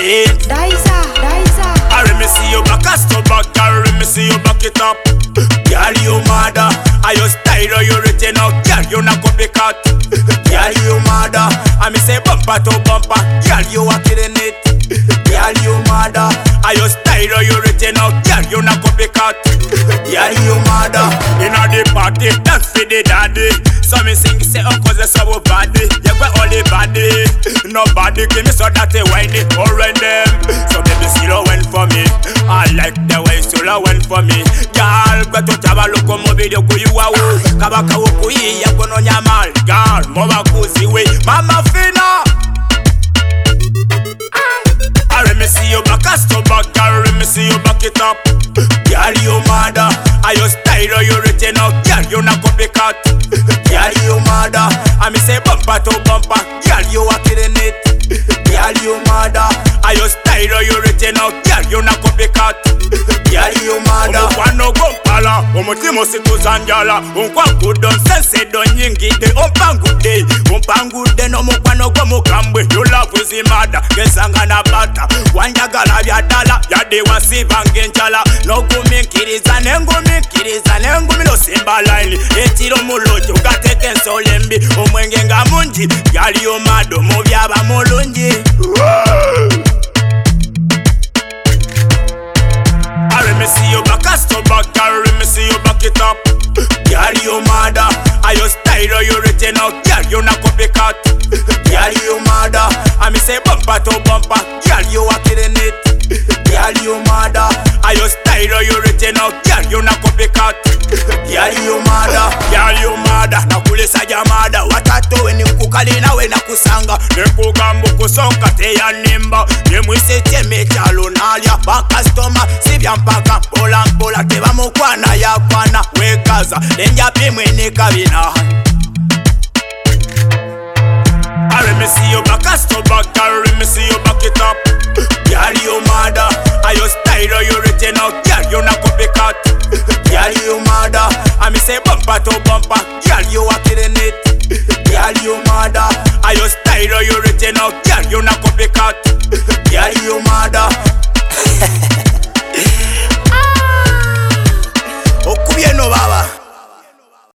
it. Daisa. I me see you back, I stop back, I me see you back it up. Girl, you mother, I your style, you written out. Girl, you not copycat. Girl, you mother, I me say bumper to bumper. Girl, you are killing it. Girl, you mother, I your style, you written out. Girl, you not copycat. Girl, you mother, inna the party, dance for the daddy. So me sing, say, cause they so body. You got all the body. Nobody give me so that they whine it or run them. So baby, still went for me. I like the way still went for me. Girl, but to have a look on my video, go you out. Kabaka wukuyi, ya kono nyamal. Girl, mama kuzi we, mama fina. I me see you back, I stop back. I me see you back it up. Girl, you mother, I your style, you written out. Girl, you not copycat. Girl, you mother, I me say bumper to bumper. Girl, you are killing it. Girl, you mother, I your style, you written out. Girl, you not copycat. Girl, you mother. Umufano gompala, umutimo sikuzanjala. Unkwakudo sense do nyingide. Umpangude no mukwano gomukambwe. You love is mother, gesanga na bata. Wanjagala byadala, yade wasiva ngenjala. No gumikiriza nengumi no simba line. Etiro mulojo gateke nsolembi. Omwenge nga munji, girl you mad, mubyaba mulungi. Me see you back, I stop back, carry me see you back it up. Girl, you mother, I your style, you written out. Girl, you not copycat. Girl, you mother, I me say bumper to bumper. Girl, you are killing it. Girl, you mother, I your style, you written out. Girl, you not copycat. Girl, you mother, nakulisa jamada. Watato weni kukalina wena kusanga. Nekugambu kusonga te ya nimba. Nemwise teme chalo nalia. Bakastoma sibya mpaka mpola teba mukwana ya kwana. Wekaza lenja pimwe nekabina. Me see you back, I stop back, carry me see you back it up. Girl, you mother, I your style, you written out. Girl, you not copycat. Girl, you mother, I me say bumper to bumper. Girl, you are killing it. Girl, you mother, I your style, you written out. Girl, you not copycat. Girl, you mother. Okubieno baba.